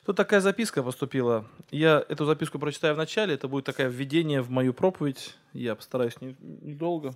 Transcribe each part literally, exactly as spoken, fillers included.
Тут такая записка поступила. Я эту записку прочитаю в начале. Это будет такое введение в мою проповедь. Я постараюсь не- недолго.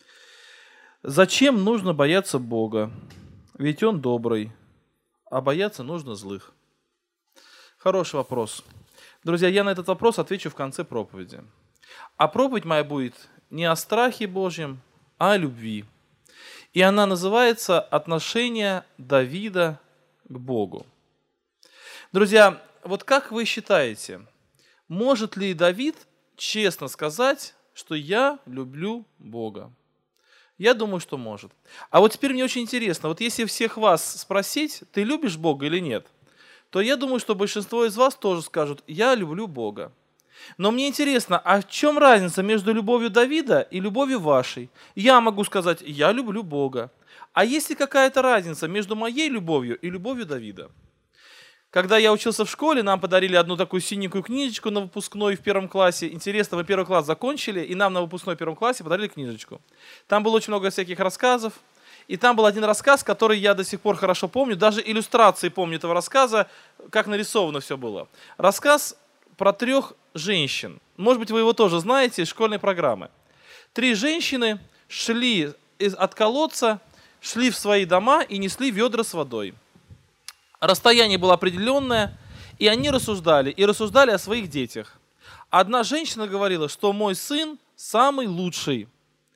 Зачем нужно бояться Бога? Ведь Он добрый, а бояться нужно злых. Хороший вопрос. Друзья, я на этот вопрос отвечу в конце проповеди. А проповедь моя будет не о страхе Божьем, а о любви. И она называется «Отношение Давида к Богу». Друзья, вот как вы считаете, может ли Давид честно сказать, что я люблю Бога? Я думаю, что может. А вот теперь мне очень интересно, вот если всех вас спросить, ты любишь Бога или нет, то я думаю, что большинство из вас тоже скажут, я люблю Бога. Но мне интересно, а в чем разница между любовью Давида и любовью вашей? Я могу сказать, я люблю Бога. А есть ли какая-то разница между моей любовью и любовью Давида? Когда я учился в школе, нам подарили одну такую синенькую книжечку на выпускной в первом классе. Интересно, мы первый класс закончили, и нам на выпускной в первом классе подарили книжечку. Там было очень много всяких рассказов. И там был один рассказ, который я до сих пор хорошо помню. Даже иллюстрации помню этого рассказа, как нарисовано все было. Рассказ про трех женщин. Может быть, вы его тоже знаете из школьной программы. Три женщины шли из, от колодца, шли в свои дома и несли ведра с водой. Расстояние было определенное, и они рассуждали, и рассуждали о своих детях. Одна женщина говорила, что мой сын самый лучший.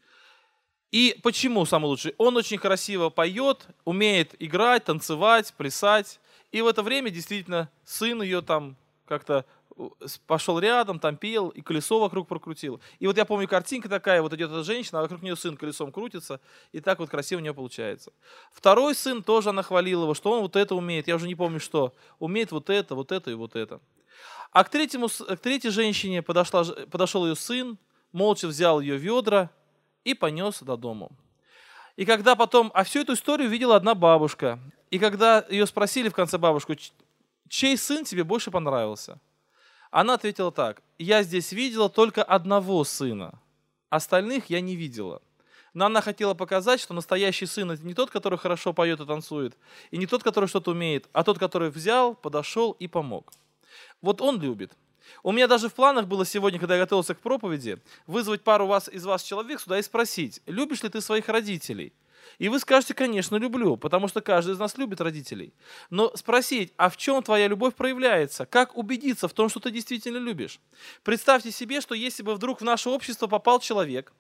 И почему самый лучший? Он очень красиво поет, умеет играть, танцевать, плясать. И в это время действительно сын ее там как-то пошел рядом, там пел, и колесо вокруг прокрутил. И вот я помню, картинка такая, вот идет эта женщина, а вокруг нее сын колесом крутится, и так вот красиво у нее получается. Второй сын тоже она хвалила его, что он вот это умеет, я уже не помню что, умеет вот это, вот это и вот это. А к, третьему, к третьей женщине подошла, подошел ее сын, молча взял ее ведра и понес до дому. И когда потом, а всю эту историю видела одна бабушка, и когда ее спросили в конце бабушку, чей сын тебе больше понравился? Она ответила так, я здесь видела только одного сына, остальных я не видела. Но она хотела показать, что настоящий сын – это не тот, который хорошо поет и танцует, и не тот, который что-то умеет, а тот, который взял, подошел и помог. Вот он любит. У меня даже в планах было сегодня, когда я готовился к проповеди, вызвать пару вас, из вас человек сюда и спросить, любишь ли ты своих родителей? И вы скажете, конечно, люблю, потому что каждый из нас любит родителей. Но спросить, а в чем твоя любовь проявляется? Как убедиться в том, что ты действительно любишь? Представьте себе, что если бы вдруг в наше общество попал человек,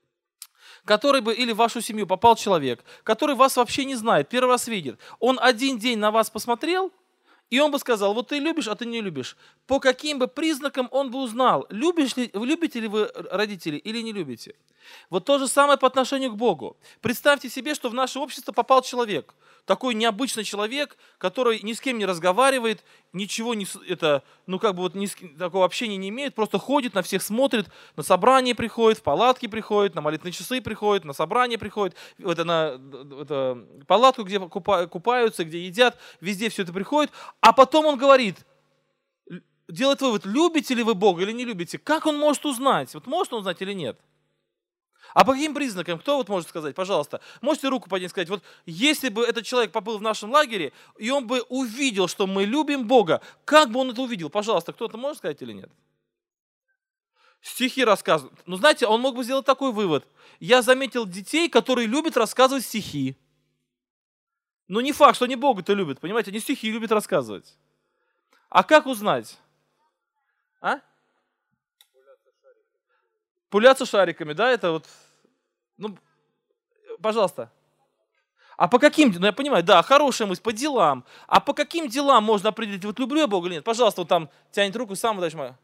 который бы, или в вашу семью попал человек, который вас вообще не знает, первый раз видит, он один день на вас посмотрел, и он бы сказал, вот ты любишь, а ты не любишь. По каким бы признакам он бы узнал, любишь ли, любите ли вы родителей или не любите? Вот то же самое по отношению к Богу. Представьте себе, что в наше общество попал человек, такой необычный человек, который ни с кем не разговаривает, ничего не, это, ну как бы вот ни с, такого общения не имеет, просто ходит, на всех смотрит, на собрание приходит, в палатки приходит, на молитвенные часы приходит, на собрание приходит, это, на это, палатку, где купа, купаются, где едят, везде все это приходит, а потом он говорит, делает вывод, любите ли вы Бога или не любите, как он может узнать, вот может он узнать или нет? А по каким признакам? Кто вот может сказать? Пожалуйста, можете руку поднять и сказать, вот если бы этот человек побыл в нашем лагере, и он бы увидел, что мы любим Бога, как бы он это увидел? Пожалуйста, кто-то может сказать или нет? Стихи рассказывают. Ну, знаете, он мог бы сделать такой вывод. Я заметил детей, которые любят рассказывать стихи. Но не факт, что они Бога-то любят, понимаете? Они стихи любят рассказывать. А как узнать? А? Пуляться шариками, да, это вот, ну, пожалуйста. А по каким, ну я понимаю, да, хорошая мысль, по делам. А по каким делам можно определить, вот люблю я Бога или нет? Пожалуйста, вот там тянет руку, сам дальше мою.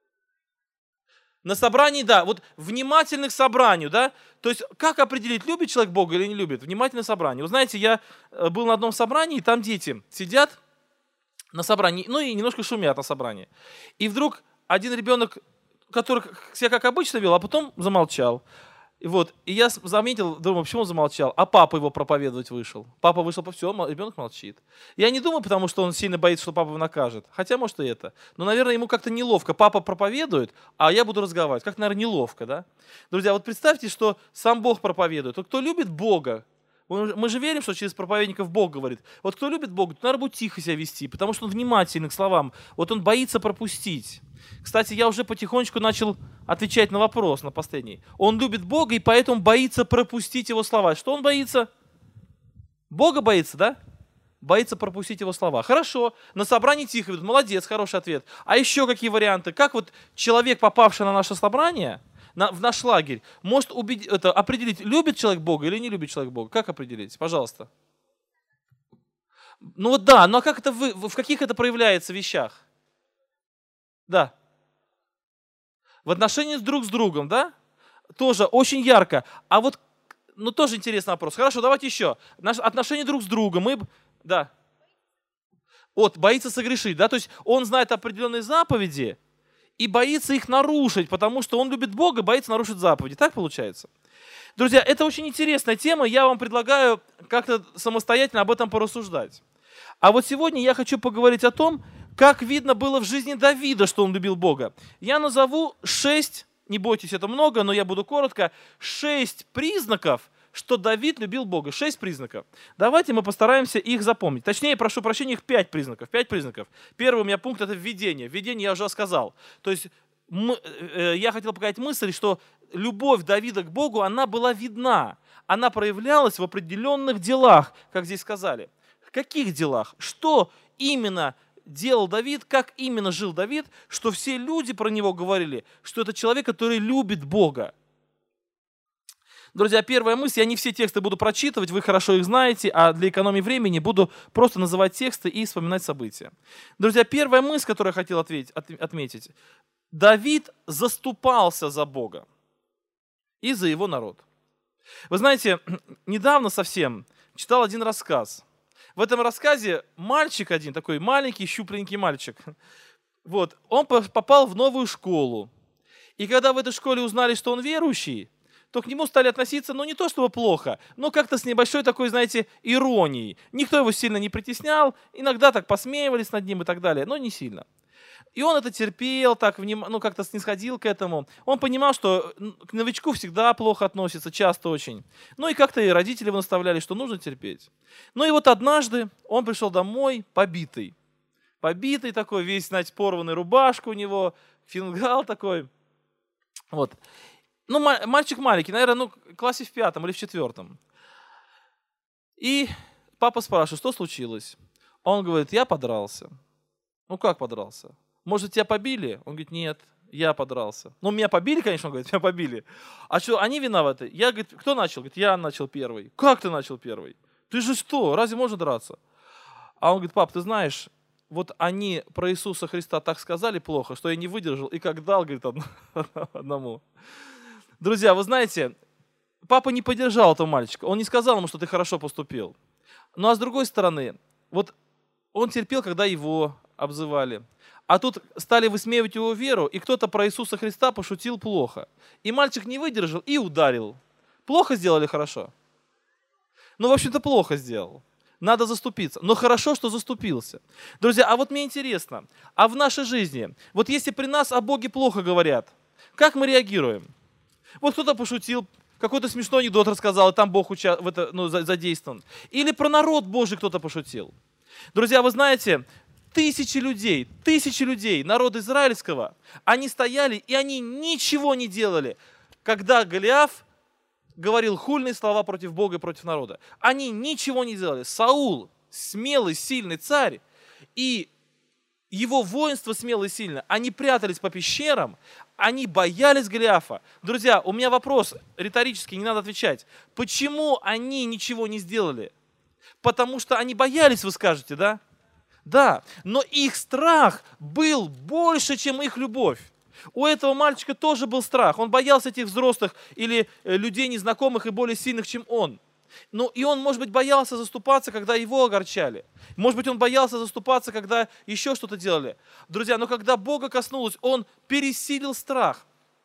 На собрании, да, вот внимательны к собранию, да, то есть как определить, любит человек Бога или не любит? Внимательно к собранию. Вы знаете, я был на одном собрании, и там дети сидят на собрании, ну и немножко шумят на собрании. И вдруг один ребенок, который себя как обычно вел, а потом замолчал. И, вот, и я заметил, думаю, почему он замолчал, а папа его проповедовать вышел. Папа вышел по всему, ребенок молчит. Я не думаю, потому что он сильно боится, что папа его накажет. Хотя, может, и это. Но, наверное, ему как-то неловко. Папа проповедует, а я буду разговаривать. Как, наверное, неловко, да? Друзья, вот представьте, что сам Бог проповедует. Вот кто любит Бога, Мы же верим, что через проповедников Бог говорит. Вот кто любит Бога, то надо будет тихо себя вести, потому что он внимательный к словам. Вот он боится пропустить. Кстати, я уже потихонечку начал отвечать на вопрос, на последний. Он любит Бога и поэтому боится пропустить его слова. Что он боится? Бога боится, да? Боится пропустить его слова. Хорошо, на собрании тихо ведут. Молодец, хороший ответ. А еще какие варианты? Как вот человек, попавший на наше собрание, на, в наш лагерь, может убедить, это, определить, любит человек Бога или не любит человек Бога? Как определить? Пожалуйста. Ну вот да, но как это вы, в каких это проявляется вещах? Да. В отношении друг с другом, да? Тоже очень ярко. А вот, ну тоже интересный вопрос. Хорошо, давайте еще. Наши отношения друг с другом. Мы, да. Вот, боится согрешить, да? То есть он знает определенные заповеди и боится их нарушить, потому что он любит Бога и боится нарушить заповеди. Так получается? Друзья, это очень интересная тема. Я вам предлагаю как-то самостоятельно об этом порассуждать. А вот сегодня я хочу поговорить о том, как видно было в жизни Давида, что он любил Бога. Я назову шесть, не бойтесь, это много, но я буду коротко, шесть признаков, что Давид любил Бога. Шесть признаков. Давайте мы постараемся их запомнить. Точнее, прошу прощения, их пять признаков. Пять признаков. Первый у меня пункт – это введение. Введение я уже сказал. То есть мы, э, я хотел показать мысль, что любовь Давида к Богу, она была видна. Она проявлялась в определенных делах, как здесь сказали. В каких делах? Что именно делал Давид, как именно жил Давид, что все люди про него говорили, что это человек, который любит Бога. Друзья, первая мысль, я не все тексты буду прочитывать, вы хорошо их знаете, а для экономии времени буду просто называть тексты и вспоминать события. Друзья, первая мысль, которую я хотел ответить, от, отметить. Давид заступался за Бога и за его народ. Вы знаете, недавно совсем читал один рассказ. В этом рассказе мальчик один, такой маленький, щупленький мальчик, вот, он попал в новую школу. И когда в этой школе узнали, что он верующий, то к нему стали относиться, ну, не то чтобы плохо, но как-то с небольшой такой, знаете, иронией. Никто его сильно не притеснял, иногда так посмеивались над ним и так далее, но не сильно. И он это терпел, так, ну, как-то снисходил к этому. Он понимал, что к новичку всегда плохо относятся, часто очень. Ну и как-то и родители его наставляли, что нужно терпеть. Ну и вот однажды он пришел домой побитый. Побитый такой, весь, знаете, порванная рубашка у него, фингал такой. Вот. Ну, мальчик маленький, наверное, ну, в классе в пятом или в четвертом. И папа спрашивает, что случилось? Он говорит, я подрался. Ну, как подрался? Может, тебя побили? Он говорит, нет, я подрался. Ну, меня побили, конечно, он говорит, меня побили. А что, они виноваты? Я, говорит, кто начал? Говорит, я начал первый. Как ты начал первый? Ты же что, разве можно драться? А он говорит, пап, ты знаешь, вот они про Иисуса Христа так сказали плохо, что я не выдержал и как дал, говорит, одному. Друзья, вы знаете, папа не поддержал этого мальчика. Он не сказал ему, что ты хорошо поступил. Ну, а с другой стороны, вот он терпел, когда его обзывали. А тут стали высмеивать его веру, и кто-то про Иисуса Христа пошутил плохо. И мальчик не выдержал и ударил. Плохо сделали, хорошо? Ну, в общем-то, плохо сделал. Надо заступиться. Но хорошо, что заступился. Друзья, а вот мне интересно, а в нашей жизни, вот если при нас о Боге плохо говорят, как мы реагируем? Вот кто-то пошутил, какой-то смешной анекдот рассказал, и там Бог уча... в это, ну, задействован. Или про народ Божий кто-то пошутил. Друзья, вы знаете, тысячи людей, тысячи людей народа израильского, они стояли и они ничего не делали, когда Голиаф говорил хульные слова против Бога и против народа. Они ничего не делали. Саул, смелый, сильный царь, и его воинство смело и сильно, они прятались по пещерам, они боялись Голиафа. Друзья, у меня вопрос риторический, не надо отвечать. Почему они ничего не сделали? Потому что они боялись, вы скажете, да? Да, но их страх был больше, чем их любовь. У этого мальчика тоже был страх. Он боялся этих взрослых или людей незнакомых и более сильных, чем он. Ну и он, может быть, боялся заступаться, когда его огорчали. Может быть, он боялся заступаться, когда еще что-то делали. Друзья, но когда Бога коснулось, он пересилил страх.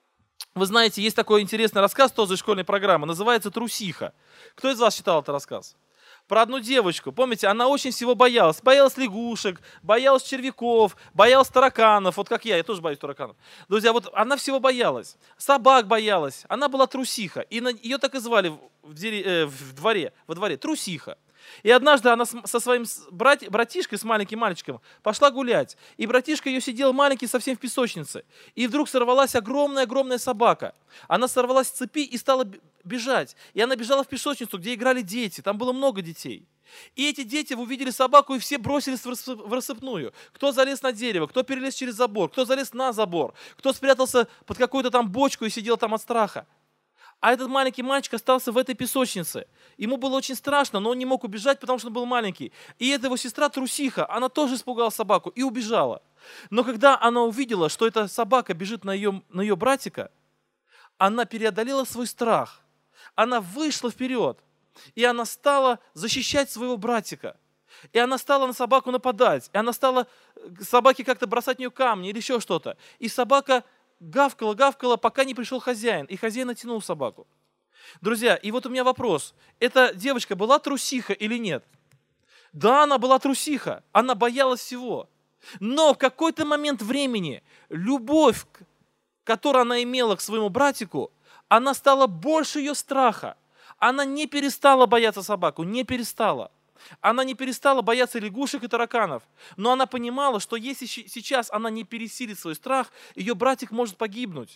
Вы знаете, есть такой интересный рассказ тоже из школьной программы, называется «Трусиха». Кто из вас читал этот рассказ? Про одну девочку. Помните, она очень всего боялась. Боялась лягушек, боялась червяков, боялась тараканов. Вот как я, я тоже боюсь тараканов. Друзья, вот она всего боялась. Собак боялась. Она была трусиха. И на, ее так и звали в, в, э, в дворе, во дворе. Трусиха. И однажды она с, со своим брат, братишкой, с маленьким мальчиком, пошла гулять. И братишка ее сидел маленький совсем в песочнице. И вдруг сорвалась огромная-огромная собака. Она сорвалась с цепи и стала бежать. И она бежала в песочницу, где играли дети. Там было много детей. И эти дети увидели собаку, и все бросились в рассыпную. Кто залез на дерево, кто перелез через забор, кто залез на забор, кто спрятался под какую-то там бочку и сидел там от страха. А этот маленький мальчик остался в этой песочнице. Ему было очень страшно, но он не мог убежать, потому что он был маленький. И эта его сестра трусиха, она тоже испугала собаку и убежала. Но когда она увидела, что эта собака бежит на ее, на ее братика, она преодолела свой страх. Она вышла вперед, и она стала защищать своего братика. И она стала на собаку нападать, и она стала собаке как-то бросать в нее камни или еще что-то. И собака гавкала, гавкала, пока не пришел хозяин, и хозяин оттянул собаку. Друзья, и вот у меня вопрос. Эта девочка была трусиха или нет? Да, она была трусиха, она боялась всего. Но в какой-то момент времени любовь, которую она имела к своему братику, она стала больше ее страха. Она не перестала бояться собаку, не перестала. Она не перестала бояться лягушек и тараканов, но она понимала, что если сейчас она не пересилит свой страх, ее братик может погибнуть.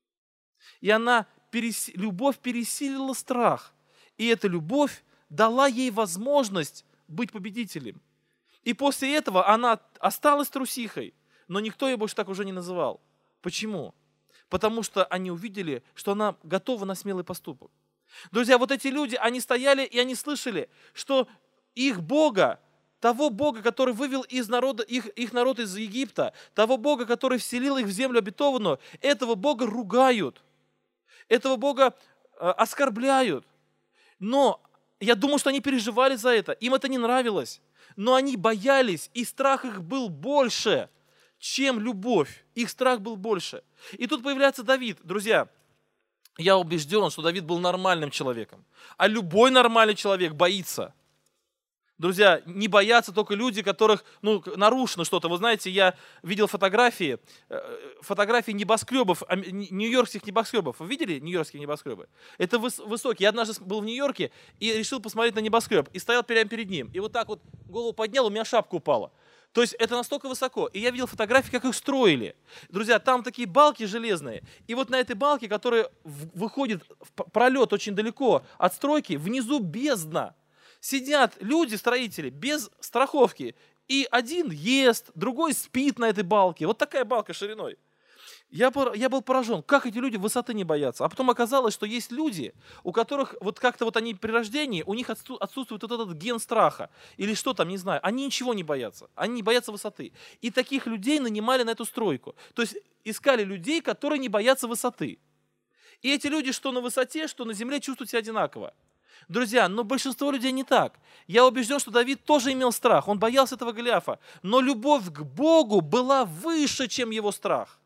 И она, перес... любовь пересилила страх, и эта любовь дала ей возможность быть победителем. И после этого она осталась трусихой, но никто ее больше так уже не называл. Почему? Потому что они увидели, что она готова на смелый поступок. Друзья, вот эти люди, они стояли и они слышали, что их Бога, того Бога, который вывел из народа, их, их народ из Египта, того Бога, который вселил их в землю обетованную, этого Бога ругают, этого Бога э, оскорбляют. Но я думаю, что они переживали за это, им это не нравилось, но они боялись, и страх их был больше, чем любовь. Их страх был больше. И тут появляется Давид. Друзья, я убежден, что Давид был нормальным человеком, а любой нормальный человек боится. Друзья, не боятся только люди, которых, ну, нарушено что-то. Вы знаете, я видел фотографии, фотографии небоскребов, нью-йоркских небоскребов. Вы видели нью-йоркские небоскребы? Это высокие. Я однажды был в Нью-Йорке и решил посмотреть на небоскреб. И стоял прямо перед ним. И вот так вот голову поднял, у меня шапка упала. То есть это настолько высоко. И я видел фотографии, как их строили. Друзья, там такие балки железные. И вот на этой балке, которая выходит в пролет очень далеко от стройки, внизу бездна. Сидят люди, строители, без страховки. И один ест, другой спит на этой балке. Вот такая балка шириной. Я, я был поражен, как эти люди высоты не боятся. А потом оказалось, что есть люди, у которых вот как-то вот они при рождении, у них отсутствует вот этот ген страха. Или что там, не знаю. Они ничего не боятся. Они не боятся высоты. И таких людей нанимали на эту стройку. То есть искали людей, которые не боятся высоты. И эти люди, что на высоте, что на земле, чувствуют себя одинаково. Друзья, но большинство людей не так. Я убежден, что Давид тоже имел страх, он боялся этого Голиафа, но любовь к Богу была выше, чем его страх.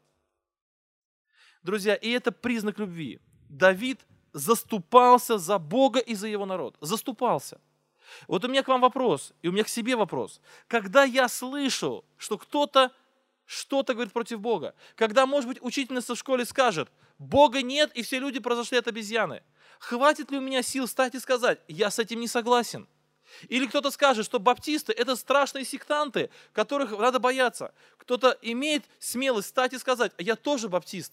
Друзья, и это признак любви. Давид заступался за Бога и за его народ. Заступался. Вот у меня к вам вопрос, и у меня к себе вопрос. Когда я слышу, что кто-то что-то говорит против Бога, когда, может быть, учительница в школе скажет, Бога нет, и все люди произошли от обезьяны, хватит ли у меня сил встать и сказать, я с этим не согласен? Или кто-то скажет, что баптисты – это страшные сектанты, которых надо бояться. Кто-то имеет смелость встать и сказать, я тоже баптист.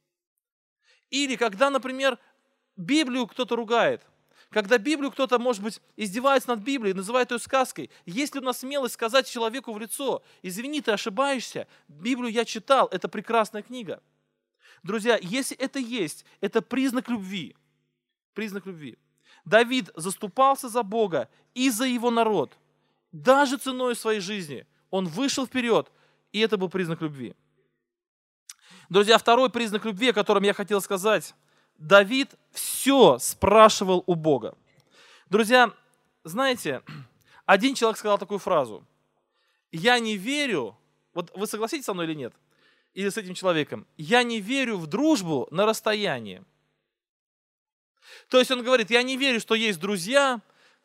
Или когда, например, Библию кто-то ругает, когда Библию кто-то, может быть, издевается над Библией, называет ее сказкой, есть ли у нас смелость сказать человеку в лицо, извини, ты ошибаешься, Библию я читал, это прекрасная книга. Друзья, если это есть, это признак любви. Признак любви. Давид заступался за Бога и за его народ. Даже ценой своей жизни. Он вышел вперед, и это был признак любви. Друзья, второй признак любви, о котором я хотел сказать. Давид все спрашивал у Бога. Друзья, знаете, один человек сказал такую фразу. Я не верю, вот вы согласитесь со мной или нет? Или с этим человеком? Я не верю в дружбу на расстоянии. То есть он говорит, я не верю, что есть друзья,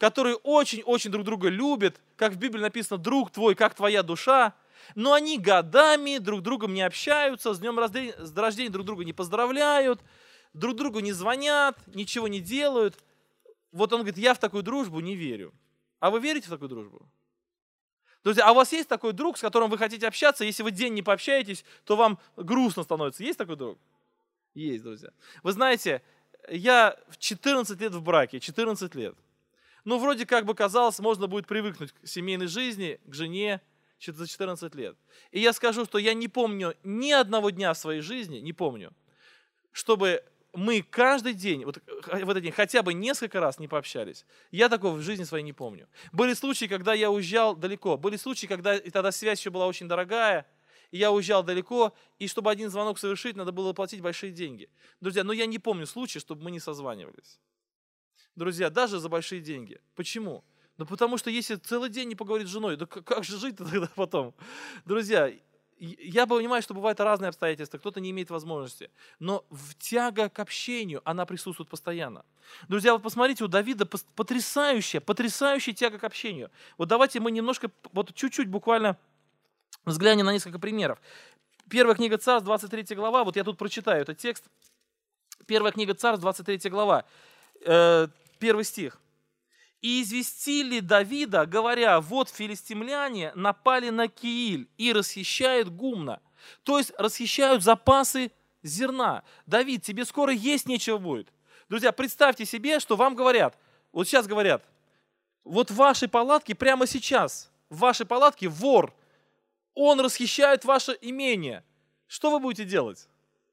которые очень-очень друг друга любят, как в Библии написано, друг твой, как твоя душа, но они годами друг с другом не общаются, с днем рождения, с рождения друг друга не поздравляют, друг другу не звонят, ничего не делают. Вот он говорит, я в такую дружбу не верю. А вы верите в такую дружбу? Друзья, а у вас есть такой друг, с которым вы хотите общаться, если вы день не пообщаетесь, то вам грустно становится. Есть такой друг? Есть, друзья. Вы знаете, я в четырнадцать лет в браке, четырнадцать лет. Ну, вроде как бы казалось, можно будет привыкнуть к семейной жизни, к жене за четырнадцать лет. И я скажу, что я не помню ни одного дня в своей жизни, не помню, чтобы мы каждый день, вот в этот день, хотя бы несколько раз не пообщались. Я такого в жизни своей не помню. Были случаи, когда я уезжал далеко. Были случаи, когда и тогда связь еще была очень дорогая. И я уезжал далеко, и чтобы один звонок совершить, надо было платить большие деньги. Друзья, но я не помню случая, чтобы мы не созванивались. Друзья, даже за большие деньги. Почему? Ну потому что если целый день не поговорить с женой, да как же жить-то тогда потом? Друзья, я понимаю, что бывают разные обстоятельства, кто-то не имеет возможности, но тяга к общению, она присутствует постоянно. Друзья, вот посмотрите, у Давида потрясающая, потрясающая тяга к общению. Вот давайте мы немножко, вот чуть-чуть буквально взглянем на несколько примеров. Первая книга Царств, двадцать третья глава, вот я тут прочитаю этот текст. Первая книга Царств, двадцать третья глава, э, первый стих. «И известили Давида, говоря, вот филистимляне напали на Кииль и расхищают гумно». То есть расхищают запасы зерна. Давид, тебе скоро есть нечего будет. Друзья, представьте себе, что вам говорят, вот сейчас говорят, вот в вашей палатке прямо сейчас, в вашей палатке вор, он расхищает ваше имение. Что вы будете делать?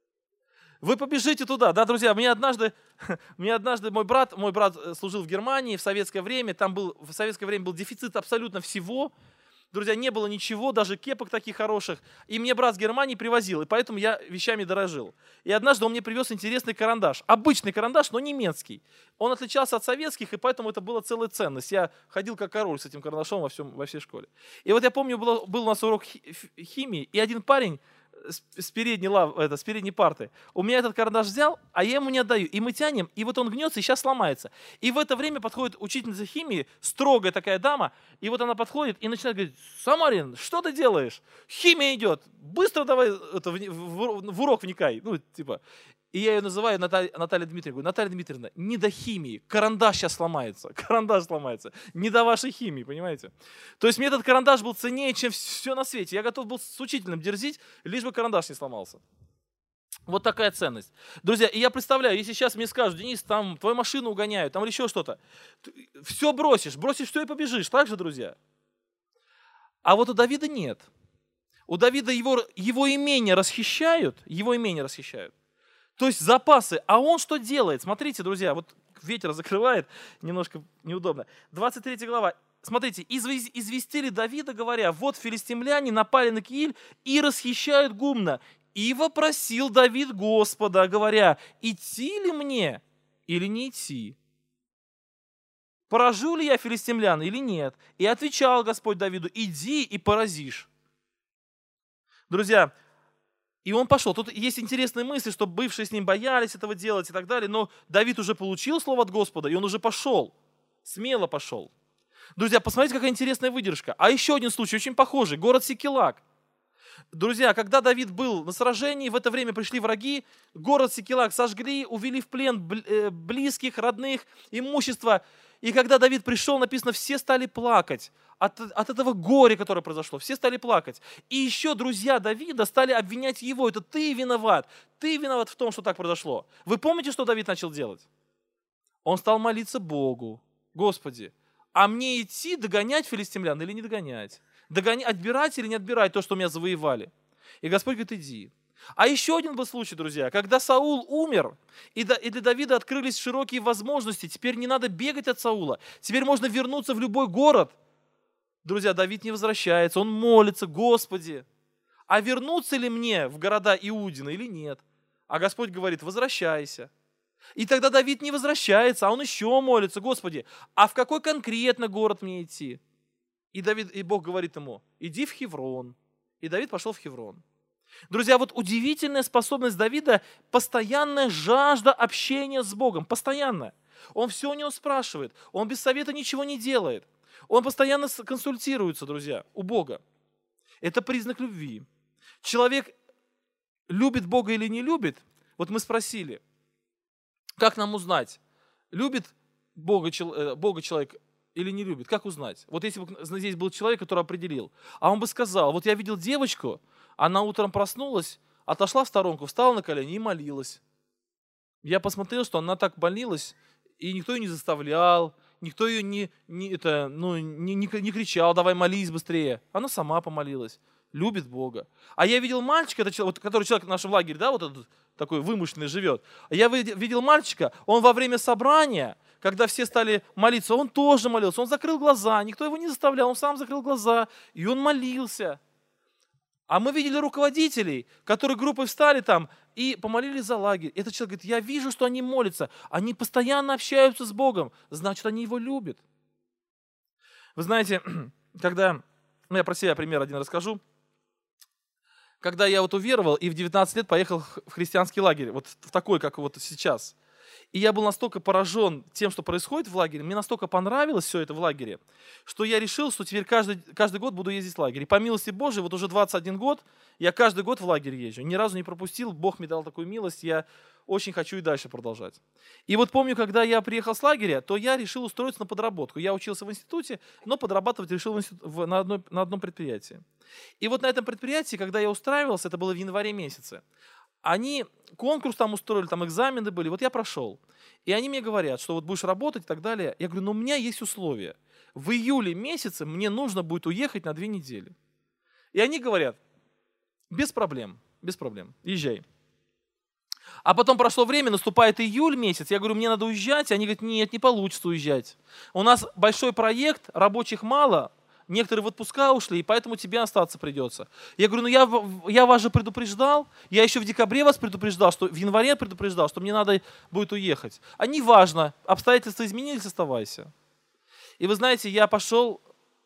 Вы побежите туда, да, друзья, мне однажды, мне однажды мой брат, мой брат служил в Германии в советское время, там был, в советское время был дефицит абсолютно всего, друзья, не было ничего, даже кепок таких хороших, и мне брат с Германии привозил, и поэтому я вещами дорожил. И однажды он мне привез интересный карандаш, обычный карандаш, но немецкий. Он отличался от советских, и поэтому это была целая ценность. Я ходил как король с этим карандашом во, всем, во всей школе. И вот я помню, был, был у нас урок химии, и один парень, с передней, лав, это, с передней парты. У меня этот карандаш взял, а я ему не отдаю. И мы тянем, и вот он гнется, и сейчас сломается. И в это время подходит учительница химии, строгая такая дама, и вот она подходит и начинает говорить: «Самарин, что ты делаешь? Химия идет, быстро давай это, в, в, в урок вникай». Ну, типа. И я ее называю Наталья, Наталья Дмитриевна. Говорю: «Наталья Дмитриевна, не до химии, карандаш сейчас сломается, карандаш сломается, не до вашей химии», понимаете? То есть мне этот карандаш был ценнее, чем все на свете. Я готов был с учителем дерзить, лишь бы карандаш не сломался. Вот такая ценность. Друзья, и я представляю, если сейчас мне скажут: «Денис, там твою машину угоняют, там или еще что-то», все бросишь, бросишь все и побежишь, так же, друзья? А вот у Давида нет. У Давида его, его имение расхищают, его имение расхищают. То есть запасы. А он что делает? Смотрите, друзья, вот ветер закрывает, немножко неудобно. двадцать третья глава. Смотрите, известили Давида, говоря: вот филистимляне напали на Кииль и расхищают гумно. И вопросил Давид Господа, говоря: идти ли мне или не идти? Поражу ли я филистимлян или нет? И отвечал Господь Давиду: иди и поразишь. Друзья, и он пошел. Тут есть интересные мысли, что бывшие с ним боялись этого делать и так далее, но Давид уже получил слово от Господа, и он уже пошел, смело пошел. Друзья, посмотрите, какая интересная выдержка. А еще один случай, очень похожий, город Сикилак. Друзья, когда Давид был на сражении, в это время пришли враги, город Сикилак сожгли, увели в плен близких, родных, имущество. И когда Давид пришел, написано, все стали плакать от, от этого горя, которое произошло. Все стали плакать. И еще друзья Давида стали обвинять его. Это ты виноват. Ты виноват в том, что так произошло. Вы помните, что Давид начал делать? Он стал молиться Богу. Господи, а мне идти догонять филистимлян или не догонять? Догонять, отбирать или не отбирать то, что меня завоевали? И Господь говорит: иди. А еще один был случай, друзья, когда Саул умер, и для Давида открылись широкие возможности. Теперь не надо бегать от Саула. Теперь можно вернуться в любой город. Друзья, Давид не возвращается, он молится: Господи, а вернуться ли мне в города Иудина или нет? А Господь говорит: возвращайся. И тогда Давид не возвращается, а он еще молится: Господи, а в какой конкретно город мне идти? И, Давид, и Бог говорит ему: иди в Хеврон. И Давид пошел в Хеврон. Друзья, вот удивительная способность Давида, постоянная жажда общения с Богом, постоянно. Он все у него спрашивает. Он без совета ничего не делает. Он постоянно консультируется, друзья, у Бога. Это признак любви. Человек любит Бога или не любит? Вот мы спросили, как нам узнать, любит Бога, Бога человек или не любит? Как узнать? Вот если бы здесь был человек, который определил, а он бы сказал, вот я видел девочку, она утром проснулась, отошла в сторонку, встала на колени и молилась. Я посмотрел, что она так молилась, и никто ее не заставлял, никто ее не, не, это, ну, не, не, не кричал, давай молись быстрее. Она сама помолилась, любит Бога. А я видел мальчика, это человек, который человек в нашем лагере, да, вот этот такой вымышленный живет. А я видел мальчика, он во время собрания, когда все стали молиться, он тоже молился, он закрыл глаза, никто его не заставлял, он сам закрыл глаза, и он молился. А мы видели руководителей, которые группой встали там и помолились за лагерь. Этот человек говорит, я вижу, что они молятся, они постоянно общаются с Богом, значит, они его любят. Вы знаете, когда, ну я про себя пример один расскажу, когда я вот уверовал и в девятнадцать лет поехал в христианский лагерь, вот в такой, как вот сейчас. И я был настолько поражен тем, что происходит в лагере, мне настолько понравилось все это в лагере, что я решил, что теперь каждый, каждый год буду ездить в лагерь. И по милости Божией, вот уже двадцать один год, я каждый год в лагерь езжу. Ни разу не пропустил, Бог мне дал такую милость, я очень хочу и дальше продолжать. И вот помню, когда я приехал с лагеря, то я решил устроиться на подработку. Я учился в институте, но подрабатывать решил в институт, в, на, одной, на одном предприятии. И вот на этом предприятии, когда я устраивался, это было в январе месяце, они конкурс там устроили, там экзамены были, вот я прошел. И они мне говорят, что вот будешь работать и так далее. Я говорю, ну у меня есть условия. В июле месяце мне нужно будет уехать на две недели. И они говорят, без проблем, без проблем, езжай. А потом прошло время, наступает июль месяц, я говорю, мне надо уезжать. Они говорят, нет, не получится уезжать. У нас большой проект, рабочих мало, некоторые в отпуска ушли, и поэтому тебе остаться придется. Я говорю, ну я, я вас же предупреждал, я еще в декабре вас предупреждал, что в январе предупреждал, что мне надо будет уехать. А не важно, обстоятельства изменились, оставайся. И вы знаете, я пошел,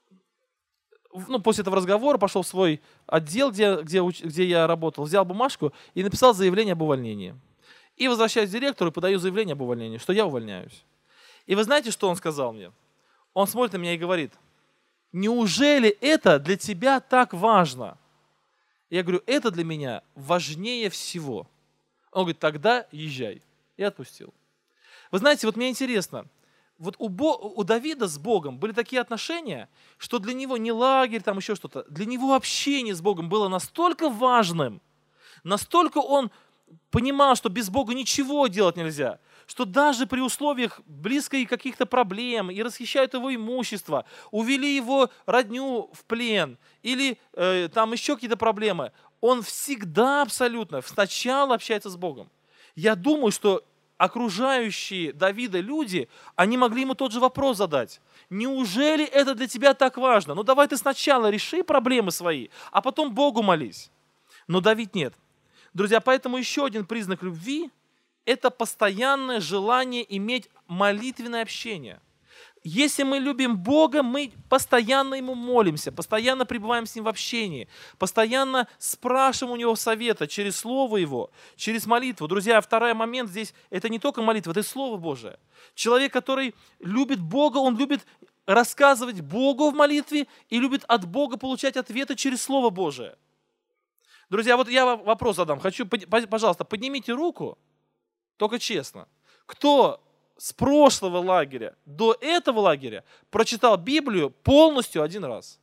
ну после этого разговора пошел в свой отдел, где, где, где я работал, взял бумажку и написал заявление об увольнении. И возвращаюсь к директору и подаю заявление об увольнении, что я увольняюсь. И вы знаете, что он сказал мне? Он смотрит на меня и говорит, неужели это для тебя так важно? Я говорю, это для меня важнее всего. Он говорит, тогда езжай. И отпустил. Вы знаете, вот мне интересно, вот у, Бо, у Давида с Богом были такие отношения, что для него не лагерь, там еще что-то, для него общение с Богом было настолько важным, настолько он понимал, что без Бога ничего делать нельзя, что даже при условиях близкой каких-то проблем и расхищают его имущество, увели его родню в плен или э, там еще какие-то проблемы, он всегда абсолютно сначала общается с Богом. Я думаю, что окружающие Давида люди, они могли ему тот же вопрос задать. Неужели это для тебя так важно? Ну давай ты сначала реши проблемы свои, а потом Богу молись. Но Давид нет. Друзья, поэтому еще один признак любви – это постоянное желание иметь молитвенное общение. Если мы любим Бога, мы постоянно Ему молимся, постоянно пребываем с Ним в общении, постоянно спрашиваем у Него совета через Слово Его, через молитву. Друзья, второй момент здесь – это не только молитва, это и Слово Божие. Человек, который любит Бога, он любит рассказывать Богу в молитве и любит от Бога получать ответы через Слово Божие. Друзья, вот я вам вопрос задам. Хочу, пожалуйста, поднимите руку, только честно. Кто с прошлого лагеря до этого лагеря прочитал Библию полностью один раз?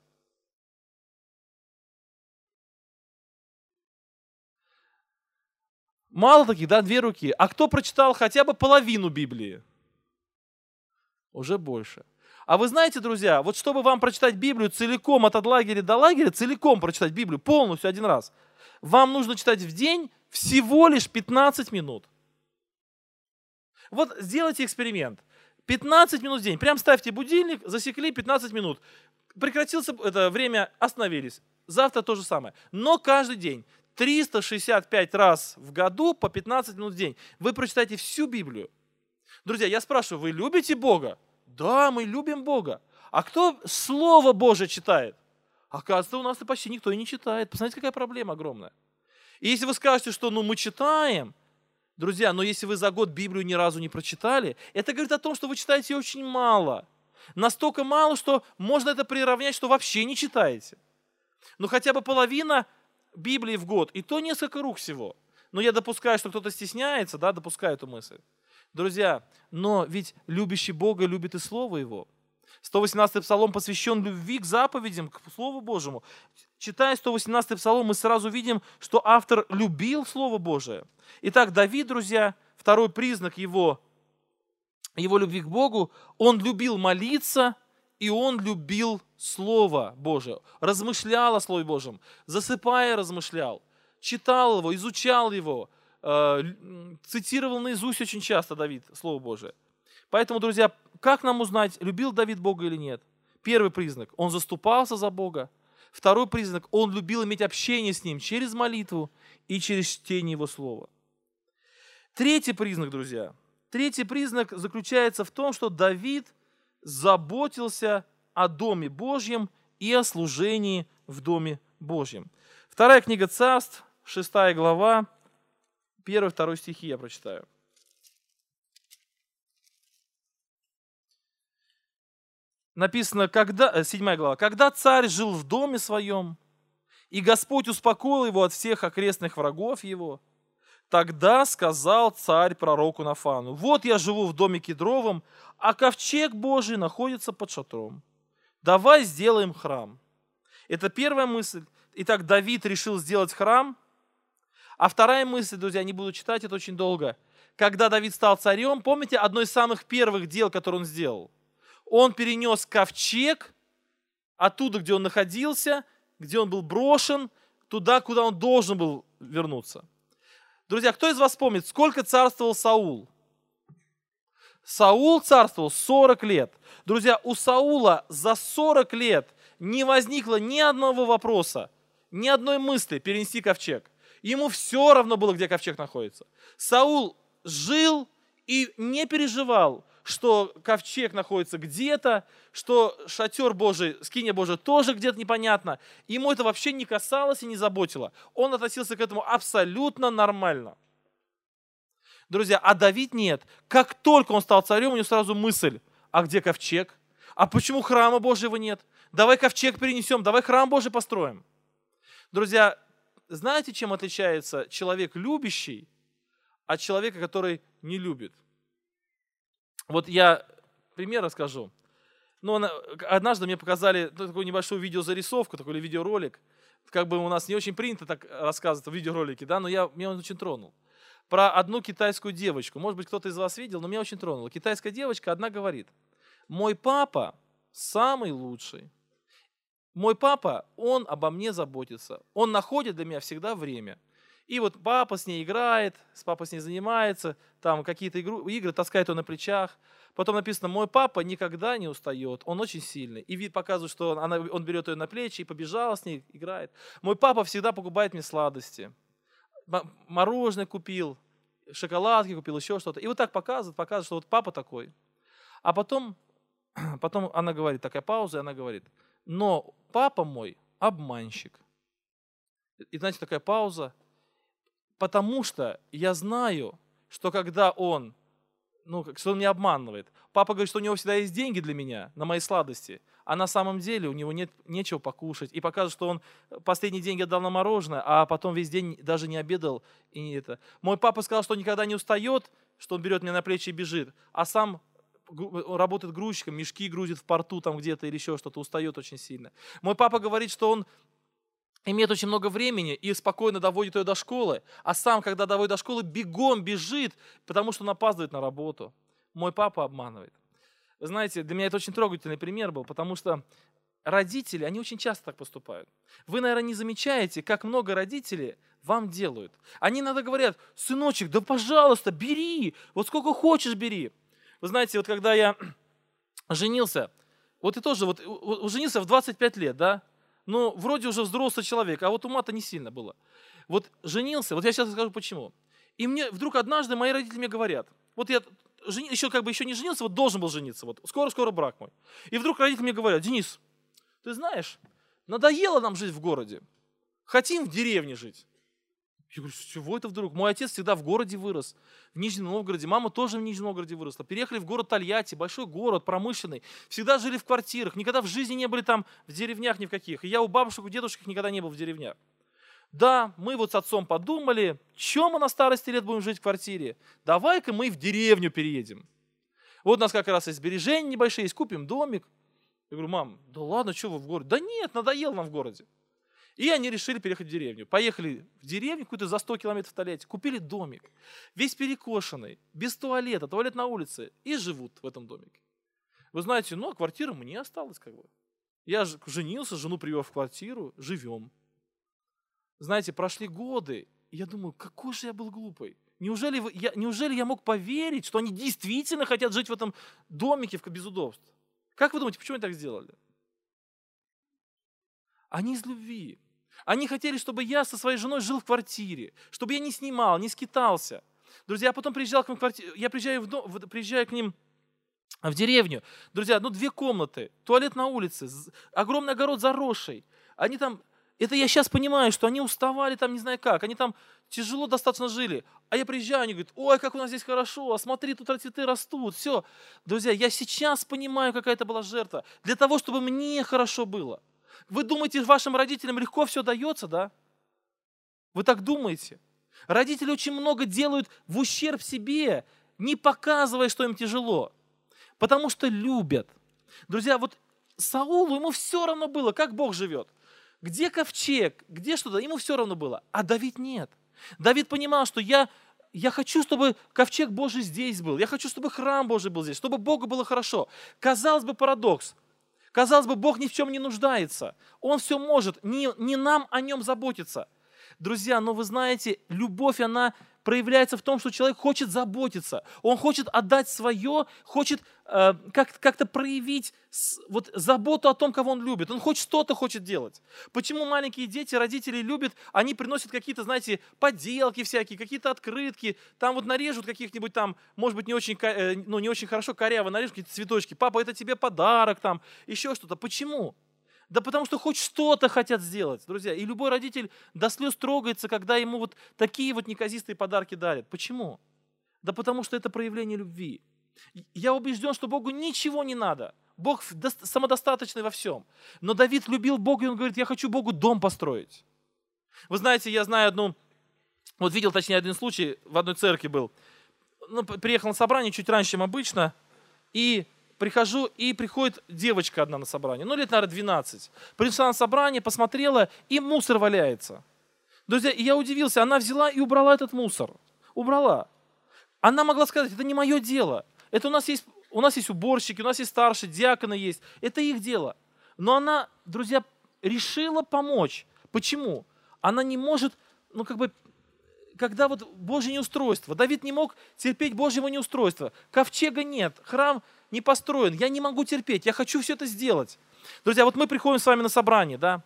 Мало таких, да, две руки. А кто прочитал хотя бы половину Библии? Уже больше. А вы знаете, друзья, вот чтобы вам прочитать Библию целиком от лагеря до лагеря, целиком прочитать Библию полностью один раз, вам нужно читать в день всего лишь пятнадцать минут. Вот сделайте эксперимент. пятнадцать минут в день. Прям ставьте будильник, засекли пятнадцать минут. Прекратился это время, остановились. Завтра то же самое. Но каждый день. триста шестьдесят пять раз в году по пятнадцать минут в день. Вы прочитаете всю Библию. Друзья, я спрашиваю, вы любите Бога? Да, мы любим Бога. А кто Слово Божие читает? Оказывается, у нас почти никто и не читает. Посмотрите, какая проблема огромная. И если вы скажете, что ну мы читаем, Друзья, но если вы за год Библию ни разу не прочитали, это говорит о том, что вы читаете очень мало. Настолько мало, что можно это приравнять, что вообще не читаете. Ну хотя бы половина Библии в год, и то несколько рук всего. Но я допускаю, что кто-то стесняется, да, допускаю эту мысль. Друзья, но ведь любящий Бога любит и Слово Его. сто восемнадцатый псалом посвящен любви к заповедям, к Слову Божьему. Читая сто восемнадцатый псалом, мы сразу видим, что автор любил Слово Божие. Итак, Давид, друзья, второй признак его, его любви к Богу, он любил молиться, и он любил Слово Божие. Размышлял о Слове Божьем, засыпая размышлял, читал его, изучал его, э, цитировал наизусть очень часто Давид Слово Божие. Поэтому, друзья, как нам узнать, любил Давид Бога или нет? Первый признак – он заступался за Бога. Второй признак – он любил иметь общение с Ним через молитву и через чтение Его Слова. Третий признак, друзья. Третий признак заключается в том, что Давид заботился о Доме Божьем и о служении в Доме Божьем. Вторая книга Царств, шестая глава, первый-второй стихи я прочитаю. Написано, когда, седьмая глава, «Когда царь жил в доме своем, и Господь успокоил его от всех окрестных врагов его, тогда сказал царь пророку Нафану: вот я живу в доме кедровом, а ковчег Божий находится под шатром. Давай сделаем храм». Это первая мысль. Итак, Давид решил сделать храм. А вторая мысль, друзья, не буду читать, это очень долго. Когда Давид стал царем, помните, одно из самых первых дел, которые он сделал? Он перенес ковчег оттуда, где он находился, где он был брошен, туда, куда он должен был вернуться. Друзья, кто из вас помнит, сколько царствовал Саул? Саул царствовал сорок лет. Друзья, у Саула за сорок лет не возникло ни одного вопроса, ни одной мысли перенести ковчег. Ему все равно было, где ковчег находится. Саул жил и не переживал, что ковчег находится где-то, что шатер Божий, скиния Божия тоже где-то непонятно. Ему это вообще не касалось и не заботило. Он относился к этому абсолютно нормально. Друзья, а Давид нет. Как только он стал царем, у него сразу мысль: а где ковчег? А почему храма Божьего нет? Давай ковчег перенесем, давай храм Божий построим. Друзья, знаете, чем отличается человек любящий от человека, который не любит? Вот я пример расскажу. Ну, однажды мне показали такую небольшую видеозарисовку, такой видеоролик. Как бы у нас не очень принято так рассказывать в видеоролике, да, но я, меня он очень тронул. Про одну китайскую девочку. Может быть, кто-то из вас видел, но меня очень тронуло. Китайская девочка одна говорит: мой папа самый лучший. Мой папа, он обо мне заботится. Он находит для меня всегда время. И вот папа с ней играет, с папой с ней занимается, там какие-то игру, игры таскает он на плечах. Потом написано: мой папа никогда не устает, он очень сильный. И вид показывает, что она, он берет ее на плечи и побежала с ней, играет. Мой папа всегда покупает мне сладости. Мороженое купил, шоколадки купил, еще что-то. И вот так показывает, показывает, что вот папа такой. А потом, потом она говорит, такая пауза, и она говорит: но папа мой обманщик. И знаете, такая пауза. Потому что я знаю, что когда он, ну, что он меня обманывает. Папа говорит, что у него всегда есть деньги для меня, на мои сладости, а на самом деле у него нет нечего покушать. И показывает, что он последние деньги отдал на мороженое, а потом весь день даже не обедал. И не это. Мой папа сказал, что он никогда не устает, что он берет меня на плечи и бежит, а сам работает грузчиком, мешки грузит в порту там где-то или еще что-то, устает очень сильно. Мой папа говорит, что он имеет очень много времени и спокойно доводит ее до школы, а сам, когда доводит до школы, бегом бежит, потому что он опаздывает на работу. Мой папа обманывает. Вы знаете, для меня это очень трогательный пример был, потому что родители, они очень часто так поступают. Вы, наверное, не замечаете, как много родителей вам делают. Они иногда говорят: сыночек, да пожалуйста, бери, вот сколько хочешь бери. Вы знаете, вот когда я женился, вот и тоже, вот, вот женился в двадцать пять лет, да, ну, вроде уже взрослый человек, а вот ума-то не сильно было. Вот женился, вот я сейчас скажу почему. И мне вдруг однажды мои родители мне говорят, вот я жени, еще как бы еще не женился, вот должен был жениться, вот скоро-скоро брак мой. И вдруг родители мне говорят: Денис, ты знаешь, надоело нам жить в городе, хотим в деревне жить. Я говорю, с чего это вдруг? Мой отец всегда в городе вырос, в Нижнем Новгороде. Мама тоже в Нижнем Новгороде выросла. Переехали в город Тольятти, большой город, промышленный. Всегда жили в квартирах, никогда в жизни не были там в деревнях ни в каких. И я у бабушек, у дедушек никогда не был в деревнях. Да, мы вот с отцом подумали, чем мы на старости лет будем жить в квартире? Давай-ка мы в деревню переедем. Вот у нас как раз есть сбережения небольшие, есть, купим домик. Я говорю, мам, да ладно, что вы в городе? Да нет, надоело нам в городе. И они решили переехать в деревню. Поехали в деревню, какую-то за сто километров в Тольятти, купили домик, весь перекошенный, без туалета, туалет на улице, и живут в этом домике. Вы знаете, ну, а квартира мне осталась как бы. Я женился, жену привел в квартиру, живем. Знаете, прошли годы, и я думаю, какой же я был глупый. Неужели я, неужели я мог поверить, что они действительно хотят жить в этом домике без удобств? Как вы думаете, почему они так сделали? Они из любви. Они хотели, чтобы я со своей женой жил в квартире, чтобы я не снимал, не скитался. Друзья, я потом приезжал к ним в квартиру, я приезжаю, в дом, приезжаю к ним в деревню. Друзья, ну две комнаты, туалет на улице, огромный огород заросший. Они там, это я сейчас понимаю, что они уставали там не знаю как, они там тяжело достаточно жили. А я приезжаю, они говорят, ой, как у нас здесь хорошо, а смотри, тут цветы растут, все. Друзья, я сейчас понимаю, какая это была жертва. Для того, чтобы мне хорошо было. Вы думаете, вашим родителям легко все дается, да? Вы так думаете? Родители очень много делают в ущерб себе, не показывая, что им тяжело. Потому что любят. Друзья, вот Саулу ему все равно было, как Бог живет. Где ковчег, где что-то, ему все равно было. А Давид нет. Давид понимал, что я, я хочу, чтобы ковчег Божий здесь был. Я хочу, чтобы храм Божий был здесь, чтобы Богу было хорошо. Казалось бы, парадокс. Казалось бы, Бог ни в чем не нуждается. Он все может, не, не нам о нем заботиться. Друзья, но вы знаете, любовь, она проявляется в том, что человек хочет заботиться. Он хочет отдать свое, хочет э, как, как-то проявить с, вот, заботу о том, кого он любит. Он хоть что-то хочет делать. Почему маленькие дети, родители любят, они приносят какие-то, знаете, поделки всякие, какие-то открытки, там вот нарежут каких-нибудь там, может быть, не очень, э, ну, не очень хорошо, коряво нарежут какие-то цветочки. Папа, это тебе подарок там, еще что-то. Почему? Да потому что хоть что-то хотят сделать, друзья. И любой родитель до слез трогается, когда ему вот такие вот неказистые подарки дарят. Почему? Да потому что это проявление любви. Я убежден, что Богу ничего не надо. Бог самодостаточный во всем. Но Давид любил Бога, и он говорит, я хочу Богу дом построить. Вы знаете, я знаю одну, вот видел, точнее, один случай, в одной церкви был. Ну, приехал на собрание чуть раньше, чем обычно, и... Прихожу, и приходит девочка одна на собрание, ну лет, наверное, двенадцать. Пришла на собрание, посмотрела, и мусор валяется. Друзья, и я удивился, она взяла и убрала этот мусор. Убрала. Она могла сказать, это не мое дело. Это у нас есть, у нас есть уборщики, у нас есть старшие, диаконы есть. Это их дело. Но она, друзья, решила помочь. Почему? Она не может, ну как бы, когда вот Божье неустройство. Давид не мог терпеть Божьего неустройства. Ковчега нет, храм не построен. Я не могу терпеть, я хочу все это сделать. Друзья, вот мы приходим с вами на собрание, да.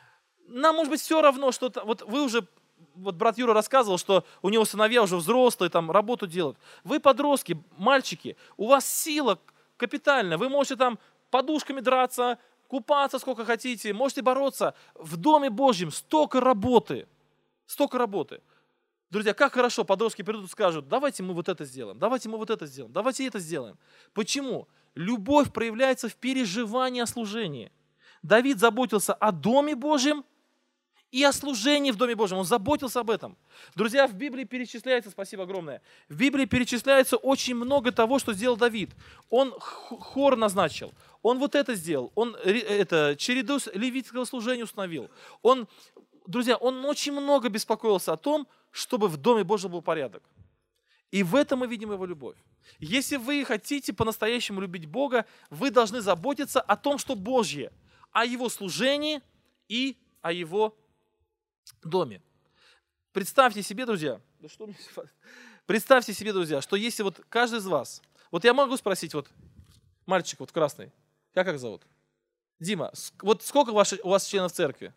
Нам, может быть, все равно, что вот вы уже, вот брат Юра рассказывал, что у него сыновья уже взрослые, там работу делают. Вы подростки, мальчики, у вас сила капитальная, вы можете там подушками драться, купаться сколько хотите, можете бороться. В Доме Божьем столько работы, столько работы. Друзья, как хорошо, подростки придут и скажут, давайте мы вот это сделаем, давайте мы вот это сделаем, давайте это сделаем. Почему? Любовь проявляется в переживании о служении. Давид заботился о Доме Божьем и о служении в Доме Божьем. Он заботился об этом. Друзья, в Библии перечисляется, спасибо огромное, в Библии перечисляется очень много того, что сделал Давид. Он хор назначил, он вот это сделал, он это, череду левитского служения установил. Он, друзья, он очень много беспокоился о том, чтобы в Доме Божьем был порядок. И в этом мы видим его любовь. Если вы хотите по-настоящему любить Бога, вы должны заботиться о том, что Божье, о Его служении и о Его доме. Представьте себе, друзья, да что мне... представьте себе, друзья, что если вот каждый из вас, вот я могу спросить, вот мальчик вот красный, как как зовут? Дима, вот сколько у вас членов церкви?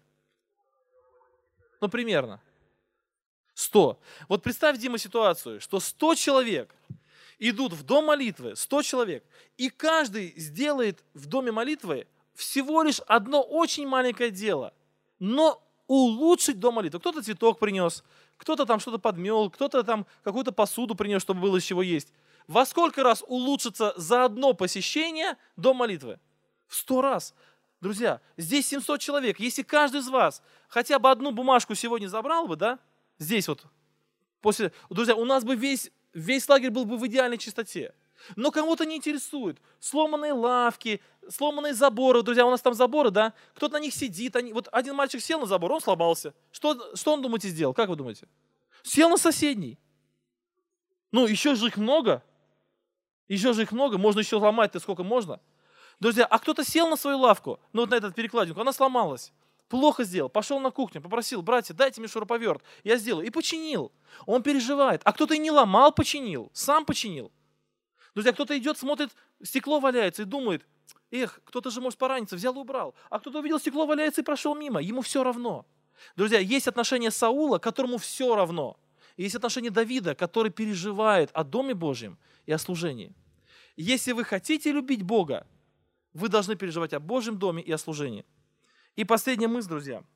Ну, примерно. Сто. Вот представь, Дима, ситуацию, что сто человек идут в дом молитвы, сто человек, и каждый сделает в доме молитвы всего лишь одно очень маленькое дело, но улучшить до молитвы. Кто-то цветок принес, кто-то там что-то подмел, кто-то там какую-то посуду принес, чтобы было из чего есть. Во сколько раз улучшится за одно посещение до молитвы? В сто раз. Друзья, здесь семьсот человек. Если каждый из вас хотя бы одну бумажку сегодня забрал бы, да, здесь вот, после, друзья, у нас бы весь, весь лагерь был бы в идеальной чистоте. Но кому-то не интересует. Сломанные лавки, сломанные заборы. Друзья, у нас там заборы, да? Кто-то на них сидит. Они... Вот один мальчик сел на забор, он сломался. Что, что он, думаете, сделал? Как вы думаете? Сел на соседний. Ну, еще же их много. Еще же их много. Можно еще ломать-то сколько можно. Друзья, а кто-то сел на свою лавку, ну вот на этот перекладинку, она сломалась. Плохо сделал. Пошел на кухню, попросил: братья, дайте мне шуруповерт. Я сделаю. И починил. Он переживает. А кто-то и не ломал, починил. Сам починил. Друзья, кто-то идет, смотрит, стекло валяется и думает: эх, кто-то же может пораниться, взял и убрал. А кто-то увидел, стекло валяется и прошел мимо. Ему все равно. Друзья, есть отношение Саула, которому все равно. И есть отношение Давида, который переживает о Доме Божьем и о служении. Если вы хотите любить Бога, вы должны переживать о Божьем доме и о служении. И последняя мысль, друзья.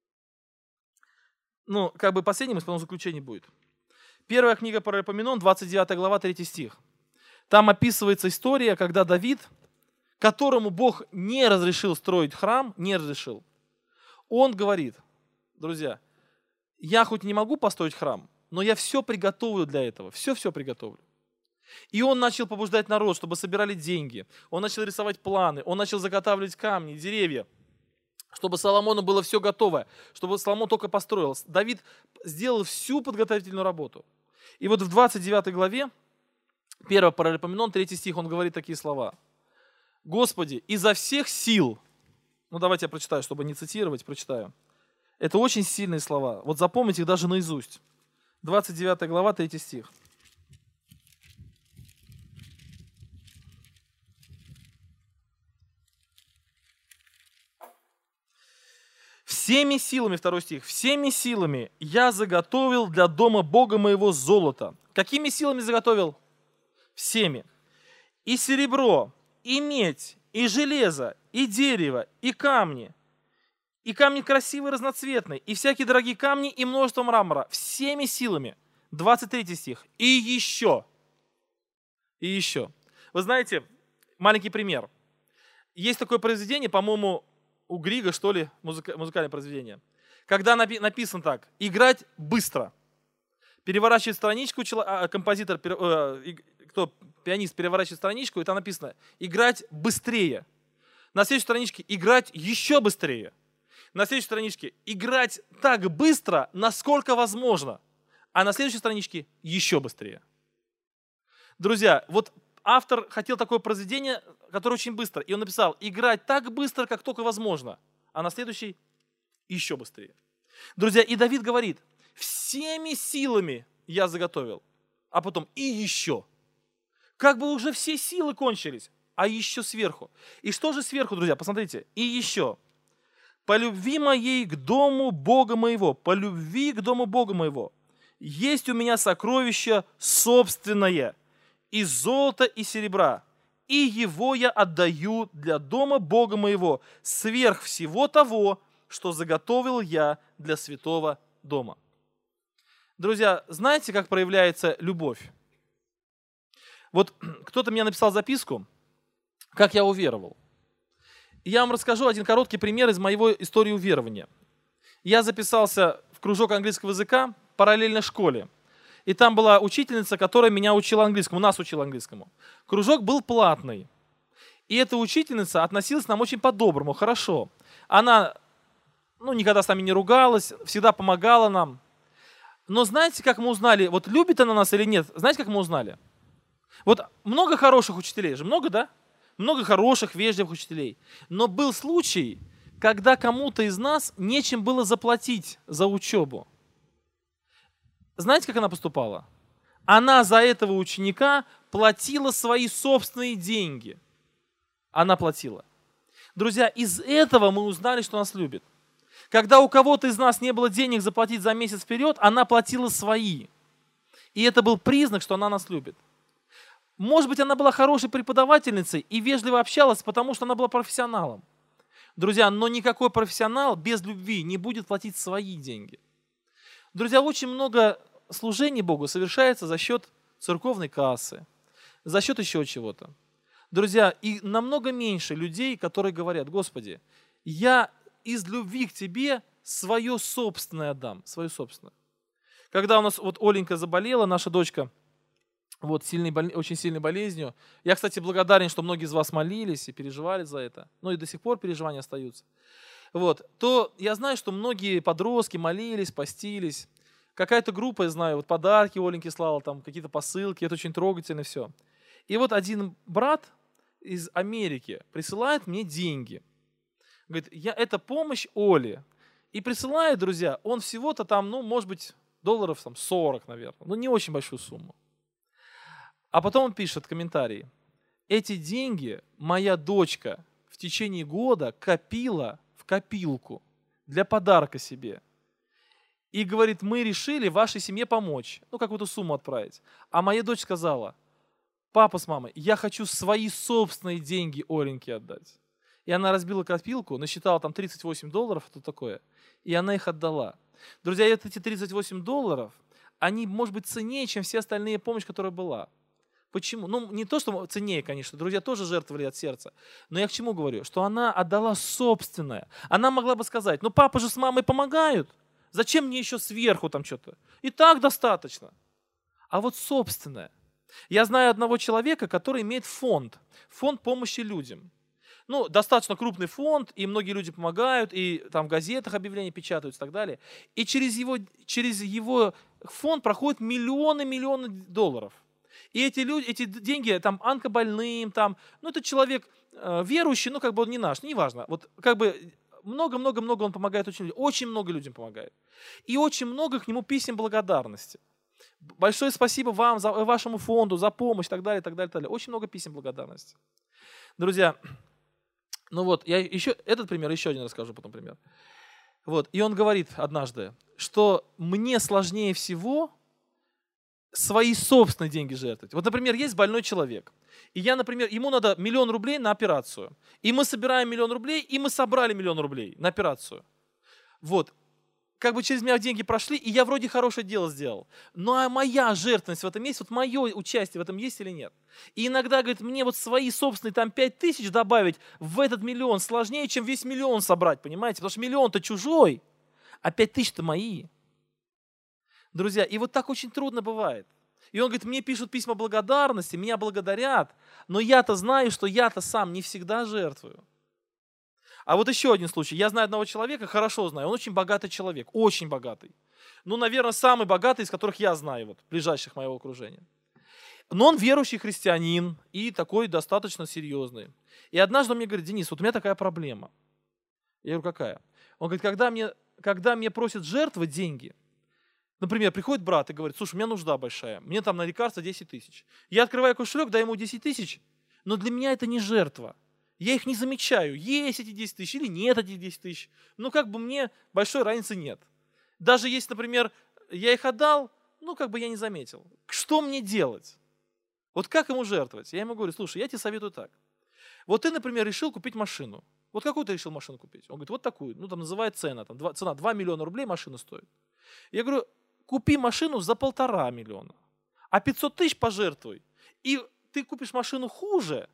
Ну, как бы последняя мысль, потом заключение будет. Первая книга Паралипоменон, двадцать девятая глава, третий стих. Там описывается история, когда Давид, которому Бог не разрешил строить храм, не разрешил, он говорит: друзья, я хоть не могу построить храм, но я все приготовлю для этого, все-все приготовлю. И он начал побуждать народ, чтобы собирали деньги. Он начал рисовать планы, он начал заготавливать камни, деревья, чтобы Соломону было все готово, чтобы Соломон только построил. Давид сделал всю подготовительную работу. И вот в двадцать девятой главе, первый Паралипоменон, третий стих, он говорит такие слова. «Господи, изо всех сил», ну давайте я прочитаю, чтобы не цитировать, прочитаю. Это очень сильные слова. Вот запомните их даже наизусть. двадцать девятая глава, третий стих. «Всеми силами», второй стих, «всеми силами я заготовил для дома Бога моего золото». Какими силами заготовил? Всеми. «И серебро, и медь, и железо, и дерево, и камни, и камни красивые, разноцветные, и всякие дорогие камни, и множество мрамора». Всеми силами. двадцать третий стих. «И еще». И еще. Вы знаете, маленький пример. Есть такое произведение, по-моему, у Грига, что ли, музыка, музыкальное произведение. Когда напи- написано так: «играть быстро». Переворачивает страничку, а, композитор, э, кто, пианист переворачивает страничку, и там написано: «играть быстрее». На следующей страничке: «играть еще быстрее». На следующей страничке: «играть так быстро, насколько возможно». А на следующей страничке: «еще быстрее». Друзья, вот автор хотел такое произведение, которое очень быстро. И он написал: играть так быстро, как только возможно. А на следующий еще быстрее. Друзья, и Давид говорит: всеми силами я заготовил. А потом и еще. Как бы уже все силы кончились, а еще сверху. И что же сверху, друзья? Посмотрите. И еще. По любви моей к дому Бога моего, по любви к дому Бога моего, есть у меня сокровище собственное из золота и серебра, и его я отдаю для дома Бога моего, сверх всего того, что заготовил я для святого дома. Друзья, знаете, как проявляется любовь? Вот кто-то мне написал записку, как я уверовал. Я вам расскажу один короткий пример из моего истории уверования. Я записался в кружок английского языка параллельно школе. И там была учительница, которая меня учила английскому, нас учила английскому. Кружок был платный. И эта учительница относилась к нам очень по-доброму, хорошо. Она ну, никогда с нами не ругалась, всегда помогала нам. Но знаете, как мы узнали, вот любит она нас или нет, знаете, как мы узнали? Вот много хороших учителей же, много, да? Много хороших, вежливых учителей. Но был случай, когда кому-то из нас нечем было заплатить за учебу. Знаете, как она поступала? Она за этого ученика платила свои собственные деньги. Она платила. Друзья, из этого мы узнали, что нас любит. Когда у кого-то из нас не было денег заплатить за месяц вперед, она платила свои. И это был признак, что она нас любит. Может быть, она была хорошей преподавательницей и вежливо общалась, потому что она была профессионалом. Друзья, но никакой профессионал без любви не будет платить свои деньги. Друзья, очень много служений Богу совершается за счет церковной кассы, за счет еще чего-то. Друзья, и намного меньше людей, которые говорят: Господи, я из любви к Тебе свое собственное отдам, свое собственное. Когда у нас вот Оленька заболела, наша дочка, вот, сильной, очень сильной болезнью. Я, кстати, благодарен, что многие из вас молились и переживали за это. Ну и до сих пор переживания остаются. Вот, то я знаю, что многие подростки молились, постились. Какая-то группа, я знаю, вот подарки Оленьке слала, там какие-то посылки, это очень трогательно все. И вот один брат из Америки присылает мне деньги. Говорит, я, это помощь Оле. И присылает, друзья, он всего-то там, ну, может быть, долларов там сорок, наверное. Ну, не очень большую сумму. А потом он пишет комментарий. Эти деньги моя дочка в течение года копила в копилку для подарка себе. И говорит, мы решили вашей семье помочь, ну какую-то сумму отправить. А моя дочь сказала, папа с мамой, я хочу свои собственные деньги Оленьке отдать. И она разбила копилку, насчитала там тридцать восемь долларов, это такое, и она их отдала. Друзья, эти тридцать восемь долларов, они, может быть, ценнее, чем все остальные помощь, которая была. Почему? Ну, не то, что ценнее, конечно, друзья тоже жертвовали от сердца. Но я к чему говорю? Что она отдала собственное. Она могла бы сказать, ну папа же с мамой помогают, зачем мне еще сверху там что-то? И так достаточно. А вот собственное. Я знаю одного человека, который имеет фонд, фонд помощи людям. Ну, достаточно крупный фонд, и многие люди помогают, и там в газетах объявления печатаются и так далее. И через его, через его фонд проходят миллионы-миллионы долларов. И эти люди, эти деньги там онкобольным, там, ну это человек э, верующий, ну как бы он не наш, неважно. Вот как бы много-много-много он помогает очень людям, очень много людям помогает. И очень много к нему писем благодарности. Большое спасибо вам, за, вашему фонду, за помощь и так далее, и так далее, и так далее. Очень много писем благодарности. Друзья, ну вот, я еще, этот пример, еще один расскажу потом пример. Вот, и он говорит однажды, что мне сложнее всего свои собственные деньги жертвовать. Вот, например, есть больной человек, и я, например, ему надо миллион рублей на операцию, и мы собираем миллион рублей, и мы собрали миллион рублей на операцию. Вот, как бы через меня деньги прошли, и я вроде хорошее дело сделал. Ну а моя жертвенность в этом есть, вот мое участие в этом есть или нет? И иногда, говорит, мне вот свои собственные там пять тысяч добавить в этот миллион сложнее, чем весь миллион собрать, понимаете? Потому что миллион-то чужой, а пять тысяч-то мои. Друзья, и вот так очень трудно бывает. И он говорит, мне пишут письма благодарности, меня благодарят, но я-то знаю, что я-то сам не всегда жертвую. А вот еще один случай. Я знаю одного человека, хорошо знаю, он очень богатый человек, очень богатый. Ну, наверное, самый богатый, из которых я знаю, вот, ближайших моего окружения. Но он верующий христианин и такой достаточно серьезный. И однажды он мне говорит, Денис, вот у меня такая проблема. Я говорю, какая? Он говорит, когда мне, когда мне просят жертвовать деньги, например, приходит брат и говорит, слушай, у меня нужда большая, мне там на лекарства десять тысяч. Я открываю кошелек, даю ему десять тысяч, но для меня это не жертва. Я их не замечаю, есть эти десять тысяч или нет этих десять тысяч. Ну, как бы мне большой разницы нет. Даже если, например, я их отдал, ну, как бы я не заметил. Что мне делать? Вот как ему жертвовать? Я ему говорю, слушай, я тебе советую так. Вот ты, например, решил купить машину. Вот какую ты решил машину купить? Он говорит, вот такую. Ну, там называет цена. Там, два, цена два миллиона рублей машина стоит. Я говорю, купи машину за полтора миллиона, а пятьсот тысяч пожертвуй. И ты купишь машину хуже,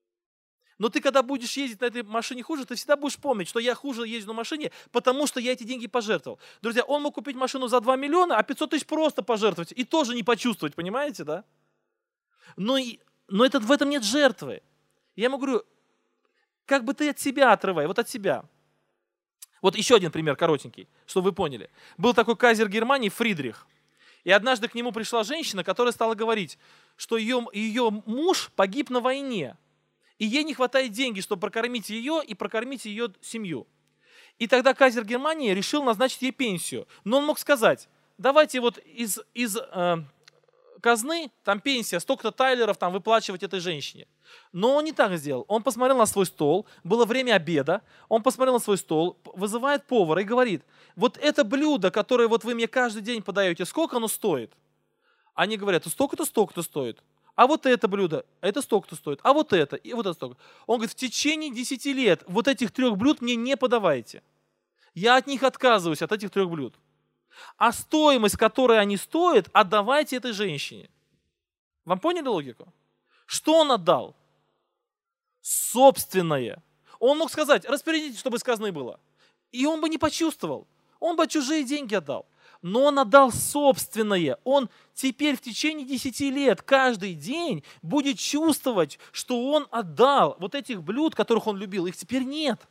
но ты, когда будешь ездить на этой машине хуже, ты всегда будешь помнить, что я хуже езжу на машине, потому что я эти деньги пожертвовал. Друзья, он мог купить машину за два миллиона, а пятьсот тысяч просто пожертвовать и тоже не почувствовать, понимаете, да? Но, но это, в этом нет жертвы. Я ему говорю, как бы ты от себя отрывай, вот от себя. Вот еще один пример коротенький, чтобы вы поняли. Был такой кайзер Германии Фридрих. И однажды к нему пришла женщина, которая стала говорить, что ее, ее муж погиб на войне. И ей не хватает денег, чтобы прокормить ее и прокормить ее семью. И тогда кайзер Германии решил назначить ей пенсию. Но он мог сказать, давайте вот из, из э, казны, там пенсия, столько-то тайлеров там выплачивать этой женщине. Но он не так сделал. Он посмотрел на свой стол, было время обеда, он посмотрел на свой стол, вызывает повара и говорит, вот это блюдо, которое вот вы мне каждый день подаете, сколько оно стоит? Они говорят, столько-то, столько-то стоит. а вот это блюдо, это столько-то стоит, а вот это, и вот это столько. Он говорит, в течение десяти лет вот этих трех блюд мне не подавайте. Я от них отказываюсь, от этих трех блюд. А стоимость, которой они стоят, отдавайте этой женщине. Вам поняли логику? Что он отдал? Собственное. Он мог сказать, распорядитесь, чтобы сказано и было. И он бы не почувствовал. Он бы чужие деньги отдал. Но он отдал собственное. Он теперь в течение десяти лет каждый день будет чувствовать, что он отдал вот этих блюд, которых он любил. Их теперь нет.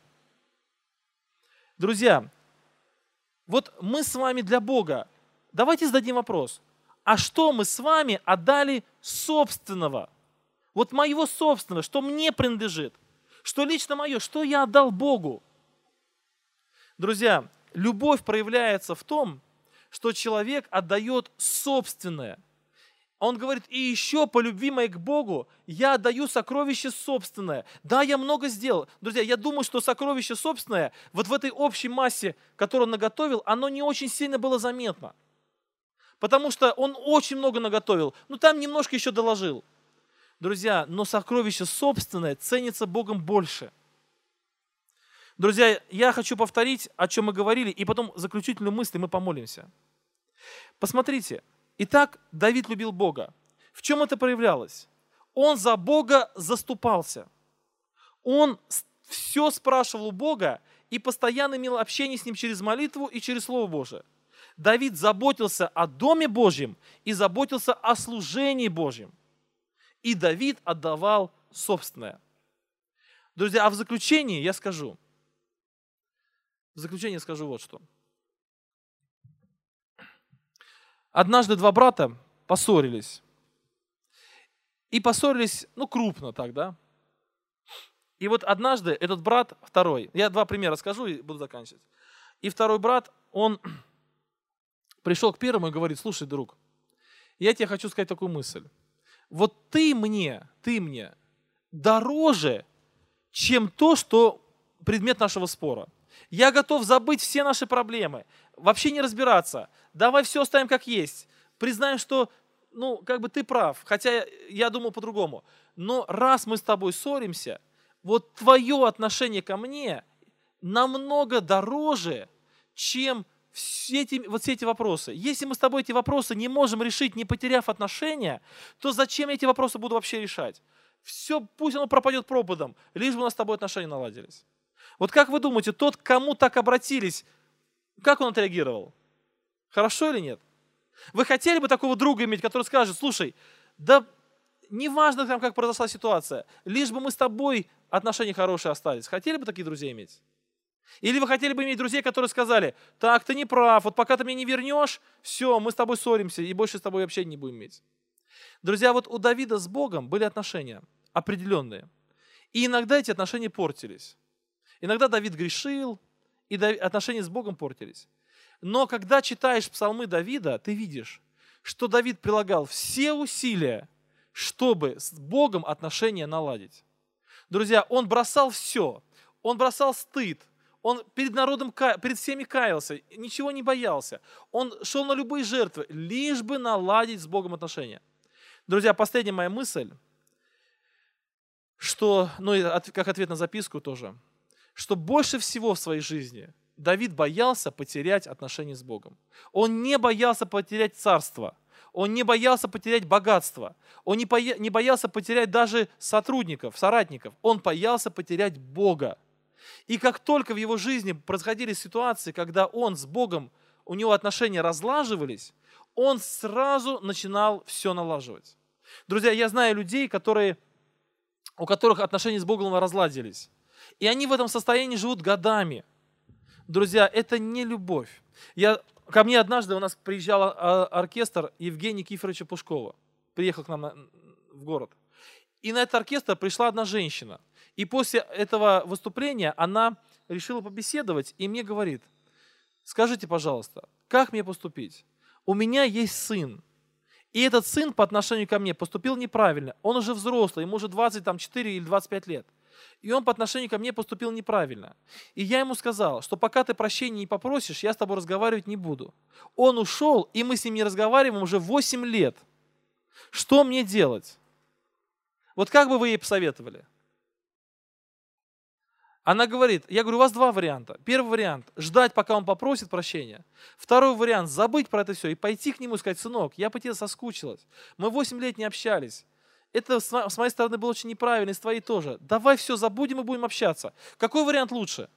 Друзья, вот мы с вами для Бога. Давайте зададим вопрос. А что мы с вами отдали собственного? Вот моего собственного, что мне принадлежит, что лично мое, что я отдал Богу. Друзья, любовь проявляется в том, что человек отдает собственное. Он говорит, и еще по любви моей к Богу я отдаю сокровище собственное. Да, я много сделал. Друзья, я думаю, что сокровище собственное, вот в этой общей массе, которую он наготовил, оно не очень сильно было заметно. Потому что он очень много наготовил, но там немножко еще доложил. Друзья, но сокровище собственное ценится Богом больше. Друзья, я хочу повторить, о чем мы говорили, и потом заключительную мысль, и мы помолимся. Посмотрите, итак, Давид любил Бога. В чем это проявлялось? Он за Бога заступался. Он все спрашивал у Бога и постоянно имел общение с Ним через молитву и через Слово Божие. Давид заботился о Доме Божьем и заботился о служении Божьем. И Давид отдавал собственное. Друзья, а в заключении я скажу, в заключение скажу вот что. Однажды два брата поссорились. И поссорились, ну, крупно так, да? И вот однажды этот брат, второй, я два примера скажу и буду заканчивать. И второй брат, он пришел к первому и говорит, слушай, друг, я тебе хочу сказать такую мысль. Вот ты мне, ты мне дороже, чем то, что предмет нашего спора. Я готов забыть все наши проблемы, вообще не разбираться. Давай все оставим как есть. Признаем, что, ну, как бы ты прав, хотя я думал по-другому. Но раз мы с тобой ссоримся, вот твое отношение ко мне намного дороже, чем все эти, вот все эти вопросы. Если мы с тобой эти вопросы не можем решить, не потеряв отношения, то зачем я эти вопросы буду вообще решать? Все, пусть оно пропадет пропадом, лишь бы у нас с тобой отношения наладились. Вот как вы думаете, тот, к кому так обратились, как он отреагировал? Хорошо или нет? Вы хотели бы такого друга иметь, который скажет, слушай, да неважно, там, как произошла ситуация, лишь бы мы с тобой отношения хорошие остались. Хотели бы такие друзья иметь? Или вы хотели бы иметь друзей, которые сказали, так, ты не прав, вот пока ты мне не вернешь, все, мы с тобой ссоримся и больше с тобой общения не будем иметь. Друзья, вот у Давида с Богом были отношения определенные. И иногда эти отношения портились. Иногда Давид грешил, и отношения с Богом портились. Но когда читаешь псалмы Давида, ты видишь, что Давид прилагал все усилия, чтобы с Богом отношения наладить. Друзья, он бросал все. Он бросал стыд. Он перед народом, перед всеми каялся, ничего не боялся. Он шел на любые жертвы, лишь бы наладить с Богом отношения. Друзья, последняя моя мысль, что, ну и как ответ на записку тоже, что больше всего в своей жизни Давид боялся потерять отношения с Богом. Он не боялся потерять царство, он не боялся потерять богатство, он не, боя, не боялся потерять даже сотрудников, соратников, он боялся потерять Бога. И как только в его жизни происходили ситуации, когда он с Богом, у него отношения разлаживались, он сразу начинал все налаживать. Друзья, я знаю людей, которые, у которых отношения с Богом разладились. И они в этом состоянии живут годами. Друзья, это не любовь. Я, ко мне однажды у нас приезжал оркестр Евгения Кифоровича Пушкова. Приехал к нам на, в город. И на этот оркестр пришла одна женщина. И после этого выступления она решила побеседовать и мне говорит, скажите, пожалуйста, как мне поступить? У меня есть сын. И этот сын по отношению ко мне поступил неправильно. Он уже взрослый, ему уже двадцать четыре или двадцать пять лет. И он по отношению ко мне поступил неправильно. И я ему сказал, что пока ты прощения не попросишь, я с тобой разговаривать не буду. Он ушел, и мы с ним не разговариваем уже восемь лет. Что мне делать? Вот как бы вы ей посоветовали? Она говорит, я говорю, у вас два варианта. Первый вариант – ждать, пока он попросит прощения. Второй вариант – забыть про это все и пойти к нему и сказать, сынок, я по тебе соскучилась. Мы восемь лет не общались. Это с моей стороны было очень неправильно, и с твоей тоже. Давай все забудем и будем общаться. Какой вариант лучше?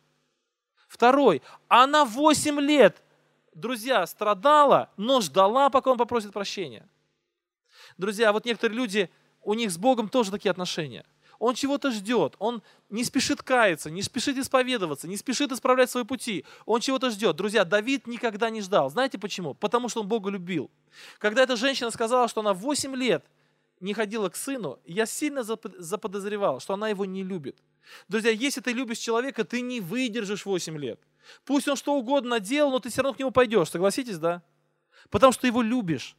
Второй. Она восемь лет, друзья, страдала, но ждала, пока он попросит прощения. Друзья, вот некоторые люди, у них с Богом тоже такие отношения. Он чего-то ждет, он не спешит каяться, не спешит исповедоваться, не спешит исправлять свои пути. Он чего-то ждет. Друзья, Давид никогда не ждал. Знаете почему? Потому что он Бога любил. Когда эта женщина сказала, что она восемь лет не ходила к сыну, я сильно заподозревал, что она его не любит. Друзья, если ты любишь человека, ты не выдержишь восемь лет. Пусть он что угодно делал, но ты все равно к нему пойдешь. Согласитесь, да? Потому что ты его любишь.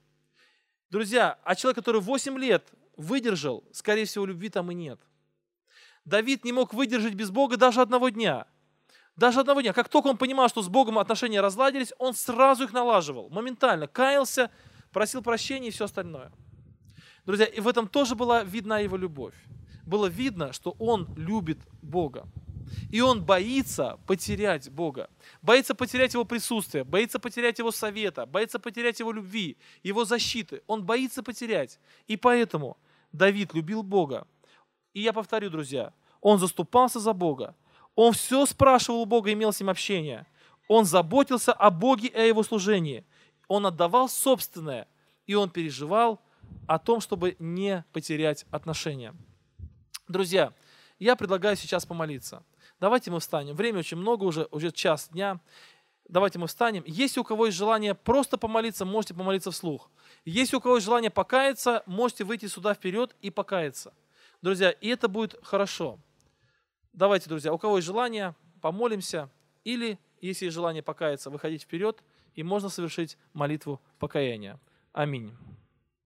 Друзья, а человек, который восемь лет выдержал, скорее всего, любви там и нет. Давид не мог выдержать без Бога даже одного дня. Даже одного дня. Как только он понимал, что с Богом отношения разладились, он сразу их налаживал. Моментально каялся, просил прощения и все остальное. Друзья, и в этом тоже была видна его любовь. Было видно, что он любит Бога. И он боится потерять Бога. Боится потерять Его присутствие, боится потерять Его совета, боится потерять Его любви, Его защиты. Он боится потерять. И поэтому Давид любил Бога. И я повторю, друзья, он заступался за Бога. Он все спрашивал у Бога, имел с ним общение. Он заботился о Боге и о Его служении. Он отдавал собственное. И он переживал о том, чтобы не потерять отношения. Друзья, я предлагаю сейчас помолиться. Давайте мы встанем. Время очень много уже, уже час дня. Давайте мы встанем. Если у кого есть желание просто помолиться, можете помолиться вслух. Если у кого есть желание покаяться, можете выйти сюда вперед и покаяться. Друзья, и это будет хорошо. Давайте, друзья, у кого есть желание, помолимся. Или, если есть желание покаяться, выходить вперед, и можно совершить молитву покаяния. Аминь.